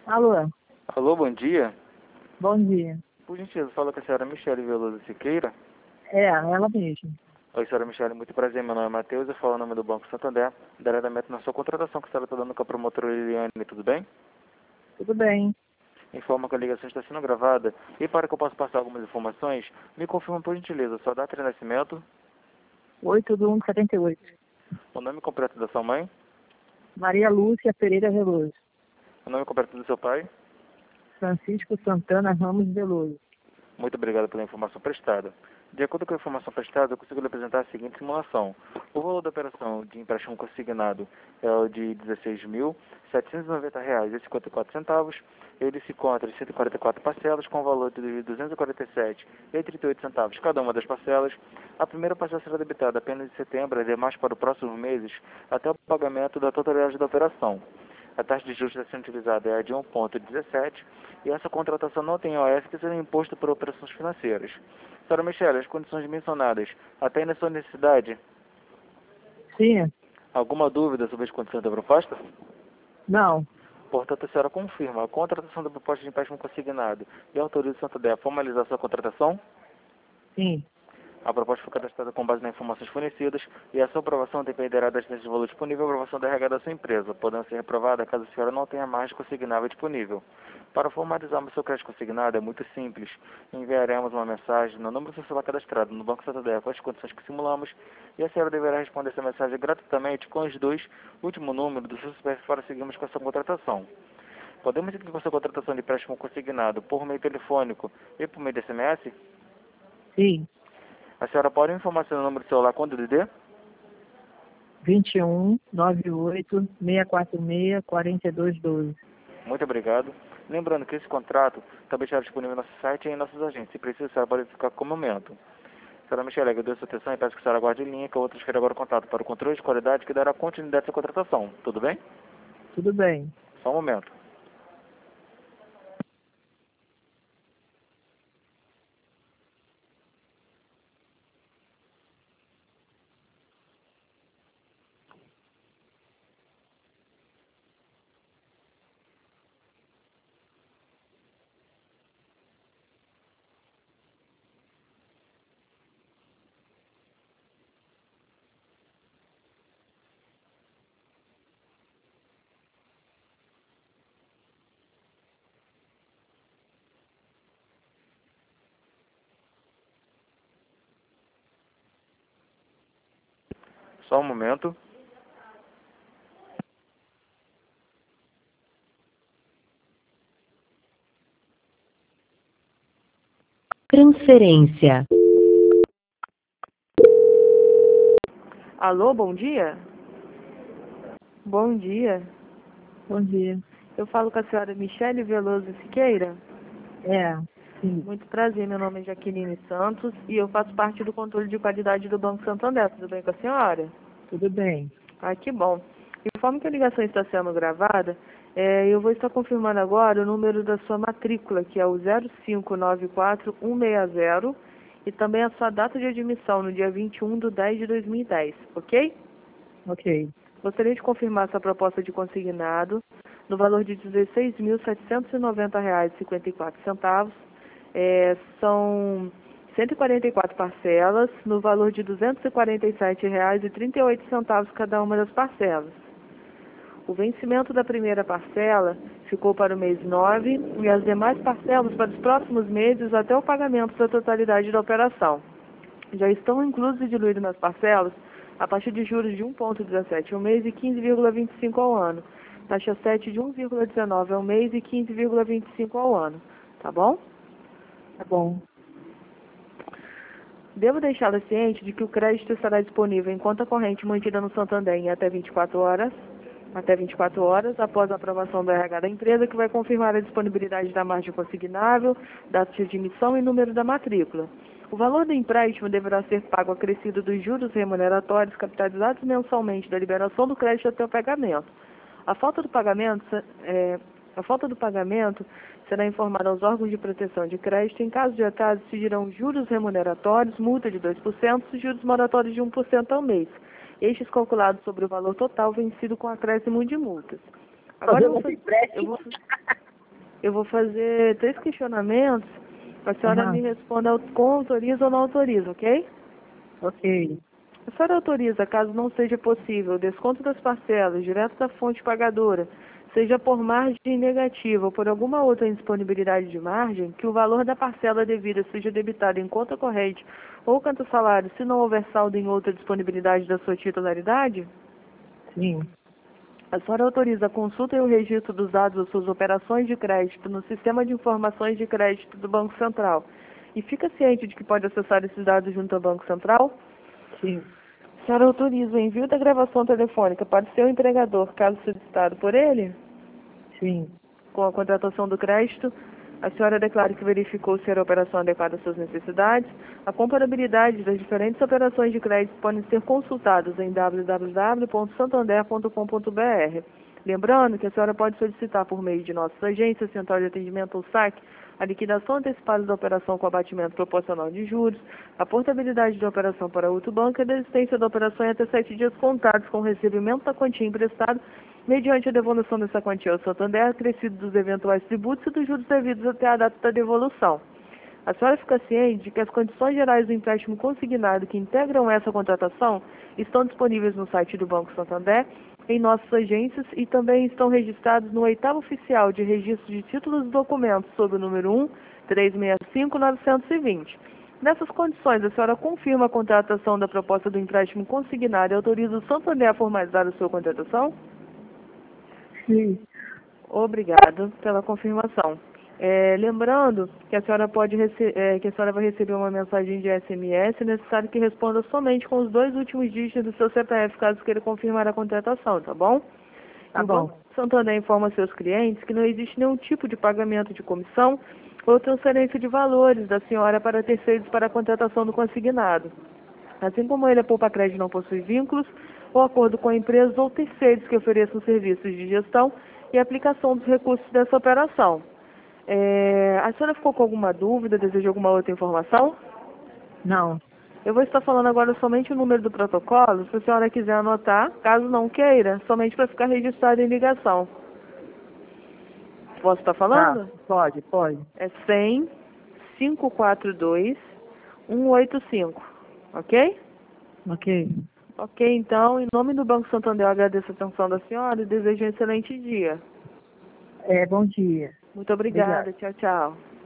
Alô, Alô, bom dia. bom dia. Por gentileza, fala com a senhora Michele Veloso Siqueira. É, ela mesma. Oi, senhora Michele, muito prazer. Meu nome é Matheus, eu falo em nome do Banco Santander, diretamente na sua contratação que a senhora está dando com a promotora Liliane, tudo bem? Tudo bem. Informa que a ligação está sendo gravada e para que eu possa passar algumas informações, me confirma por gentileza sua data de nascimento, 8/1/78. o nome completo da sua mãe, Maria Lúcia Pereira Veloso. o nome completo do seu pai. Francisco Santana Ramos Veloso. Muito obrigado pela informação prestada. De acordo com a informação prestada, eu consigo lhe apresentar a seguinte simulação. O valor da operação de empréstimo consignado é o de R$ 16.790,54. Ele se encontra em 144 parcelas, com o valor de R$ 247,38 cada uma das parcelas. A primeira parcela será debitada apenas em setembro, e demais para os próximos meses, até o pagamento da totalidade da operação. A taxa de juros a ser utilizada é a de 1,17 e essa contratação não tem OF que será imposto por operações financeiras. Senhora Michele, as condições mencionadas atendem a sua necessidade? Sim? Alguma dúvida sobre as condições da proposta? Não. Portanto, a senhora confirma a contratação da proposta de empréstimo consignado e autoriza o Santander a formalizar sua contratação? Sim. A proposta foi cadastrada com base nas informações fornecidas e a sua aprovação dependerá da existência de valor disponível e aprovação da RH da sua empresa, podendo ser reprovada caso a senhora não tenha margem consignável disponível. Para formalizarmos seu crédito consignado é muito simples. Enviaremos uma mensagem no número do seu celular cadastrado no Banco Santander com as condições que simulamos e a senhora deverá responder essa mensagem gratuitamente com os dois últimos números do seu CPF para seguirmos com a sua contratação. Podemos seguir com a sua contratação de empréstimo consignado por meio telefônico e por meio de SMS? Sim. A senhora pode informar seu número de celular com o DDD? 21/98/646/4212. Muito obrigado. Lembrando que esse contrato também estará disponível no nosso site e em nossas agências. Se precisa, a senhora pode ficar com o momento. Senhora Michele, agradeço a sua atenção e peço que a senhora aguarde em linha, que eu vou transferir agora o contato para o controle de qualidade que dará continuidade à sua contratação. Tudo bem? Tudo bem. Só um momento. Só um momento. Transferência. Alô, bom dia? Bom dia. Bom dia. Eu falo com a senhora Michele Veloso Siqueira. É, sim. Muito prazer, meu nome é Jaqueline Santos e eu faço parte do controle de qualidade do Banco Santander. Tudo bem com a senhora? Tudo bem. Ah, que bom. Informe que a ligação está sendo gravada. Eu vou estar confirmando agora o número da sua matrícula, que é o 0594160, e também a sua data de admissão, no dia 21/10/2010, ok? Ok. Gostaria de confirmar sua proposta de consignado no valor de R$ 16.790,54. São 144 parcelas no valor de R$ 247,38 cada uma das parcelas. O vencimento da primeira parcela ficou para o mês 9 e as demais parcelas para os próximos meses até o pagamento da totalidade da operação. Já estão inclusos e diluídos nas parcelas a taxa de juros de 1,17 ao mês e 15,25 ao ano. Taxa 7 de 1,19 ao mês e 15,25 ao ano. Tá bom? Tá bom. Devo deixá-la ciente de que o crédito estará disponível em conta corrente mantida no Santander em até 24 horas após a aprovação do RH da empresa, que vai confirmar a disponibilidade da margem consignável, data de emissão e número da matrícula. O valor do empréstimo deverá ser pago acrescido dos juros remuneratórios capitalizados mensalmente da liberação do crédito até o pagamento. A falta do pagamento será informada aos órgãos de proteção de crédito. Em caso de atraso, se dirão juros remuneratórios, multa de 2% e juros moratórios de 1% ao mês. Estes calculados sobre o valor total vencido com acréscimo de multas. Agora eu vou Eu vou fazer 3 questionamentos. A senhora me responda com autoriza ou não autoriza, ok? Ok. A senhora autoriza, caso não seja possível, o desconto das parcelas direto da fonte pagadora, seja por margem negativa ou por alguma outra indisponibilidade de margem, que o valor da parcela devida seja debitado em conta corrente ou canto salário, se não houver saldo em outra disponibilidade da sua titularidade? Sim. A senhora autoriza a consulta e o registro dos dados das suas operações de crédito no Sistema de Informações de Crédito do Banco Central e fica ciente de que pode acessar esses dados junto ao Banco Central? Sim. A senhora autoriza o envio da gravação telefônica para o seu empregador, caso solicitado por ele? Sim. Com a contratação do crédito, a senhora declara que verificou se era a operação adequada às suas necessidades. A comparabilidade das diferentes operações de crédito podem ser consultadas em www.santander.com.br. Lembrando que a senhora pode solicitar por meio de nossas agências, Central de Atendimento ou SAC, a liquidação antecipada da operação com abatimento proporcional de juros, a portabilidade da operação para outro banco e a desistência da operação em até 7 dias contados com o recebimento da quantia emprestada, mediante a devolução dessa quantia ao Santander, acrescido dos eventuais tributos e dos juros devidos até a data da devolução. A senhora fica ciente de que as condições gerais do empréstimo consignado que integram essa contratação estão disponíveis no site do Banco Santander, em nossas agências e também estão registrados no 8º Oficial de Registro de Títulos e Documentos, sob o número 1-365-920. Nessas condições, a senhora confirma a contratação da proposta do empréstimo consignado e autoriza o Santander a formalizar a sua contratação? Sim. Obrigada pela confirmação. Lembrando que a senhora que a senhora vai receber uma mensagem de SMS, é necessário que responda somente com os 2 últimos dígitos do seu CPF, caso queira confirmar a contratação, tá bom? Tá O bom. Banco Santander informa seus clientes que não existe nenhum tipo de pagamento de comissão ou transferência de valores da senhora para terceiros para a contratação do consignado. Assim como ele, a Poupa Crédito não possui vínculos ou acordo com empresas ou terceiros que ofereçam serviços de gestão e aplicação dos recursos dessa operação. A senhora ficou com alguma dúvida, deseja alguma outra informação? Não. Eu vou estar falando agora somente o número do protocolo, se a senhora quiser anotar, caso não queira, somente para ficar registrado em ligação. Posso estar falando? Tá. Pode. É 100 542 185, ok? Ok. Ok, então, em nome do Banco Santander, eu agradeço a atenção da senhora e desejo um excelente dia. Bom dia. Muito obrigada. Tchau, tchau.